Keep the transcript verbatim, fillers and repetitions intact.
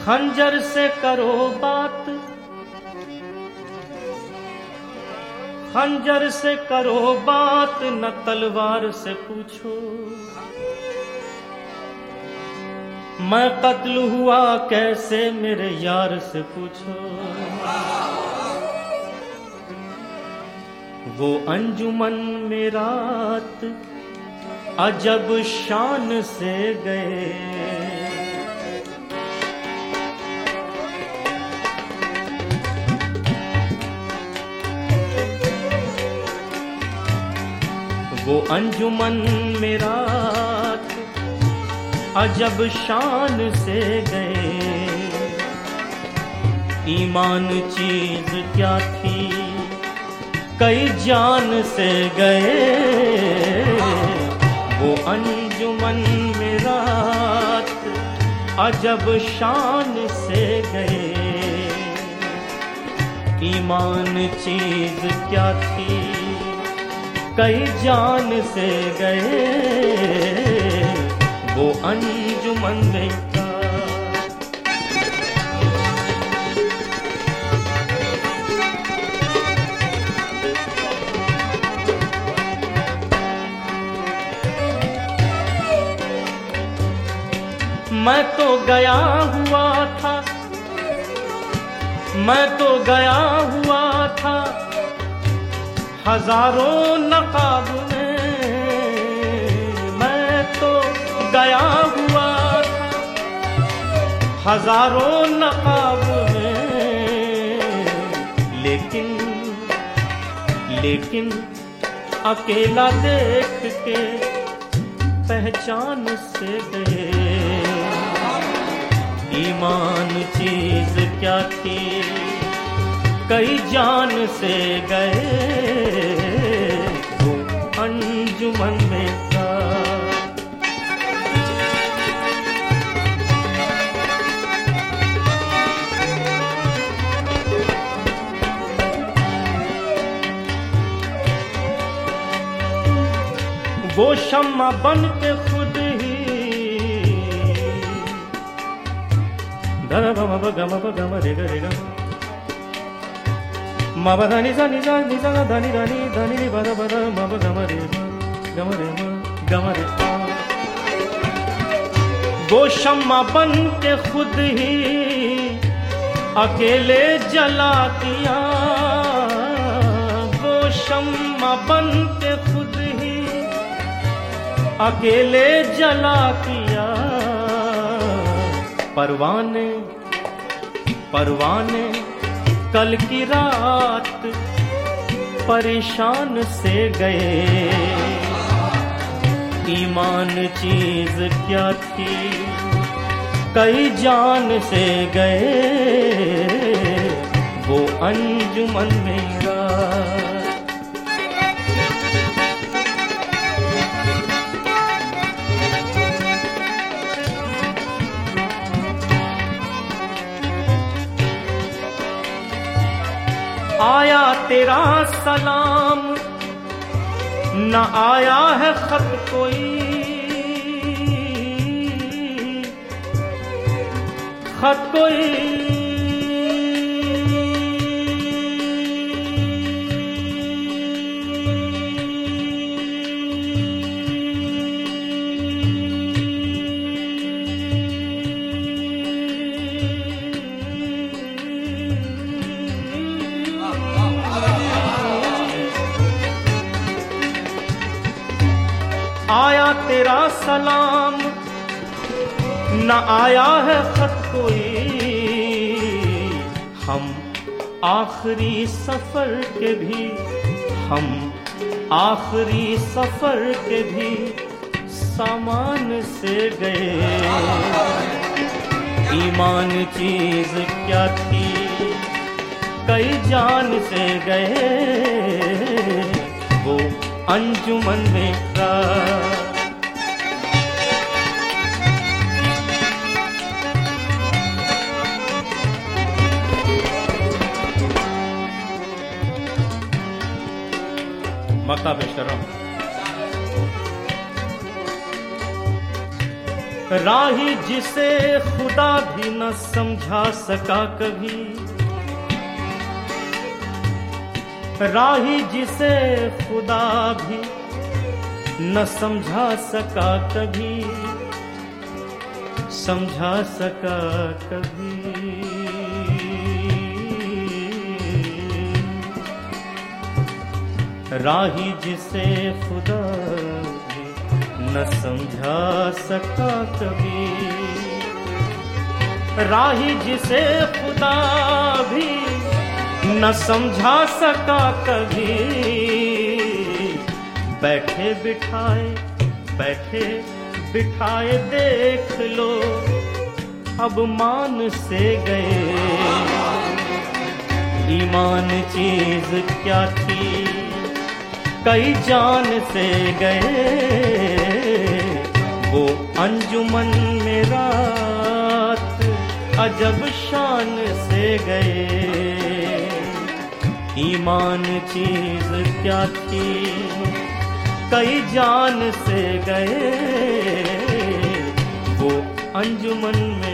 खंजर से करो बात, खंजर से करो बात, न तलवार से पूछो। मैं कत्ल हुआ कैसे मेरे यार से पूछो। वो अंजुमन में रात अजब शान से गए। वो अंजुमन में रात अजब शान से गए। ईमान चीज क्या थी कई जान से गए। वो अंजुमन में रात अजब शान से गए। ईमान चीज क्या थी कई जान से गए। वो अंजुमन में था। मैं तो गया हुआ था, मैं तो गया हुआ था हजारों नकाब में। मैं तो गया हुआ था हजारों नकाब में। लेकिन लेकिन अकेला देख के पहचान से गए। ईमान चीज क्या थी कई जान से गए। वो अंजुमन में था। वो शम्मा बन के खुद ही धरा गम गम गम रे रे गम मा बा नी सा नी सा नी सा धा नी धा नी धा नी बा धा बा धा मा बा गम रे गम रे गम रे। वो शम्मा बन के खुद ही अकेले जला दिया। वो शम्मा बन के खुद ही अकेले जला दिया। परवाने परवाने कल की रात परेशान से गए। ईमान चीज क्या थी कई जान से गए। वो अंजुमन मेरा। आया तेरा सलाम न आया है खत कोई। खत कोई आया तेरा सलाम न आया है खत कोई। हम आखिरी सफर के भी हम आखिरी सफर के भी सामान से गए। ईमान चीज क्या थी कई जान से गए। वो अंजुमन में था। मक्ता पेश कर रहा हूं। राही जिसे खुदा भी न समझा सका कभी, राही जिसे खुदा भी न समझा सका कभी, समझा सका कभी। राही जिसे खुदा भी न समझा सका कभी, राही जिसे खुदा भी न समझा सका कभी, बैठे बिठाए बैठे बिठाए देख लो अब मान से गए। ईमान चीज क्या थी कई जान से गए, वो अंजुमन में रात अजब शान से गए। ईमान चीज क्या थी कई जान से गए, वो अंजुमन में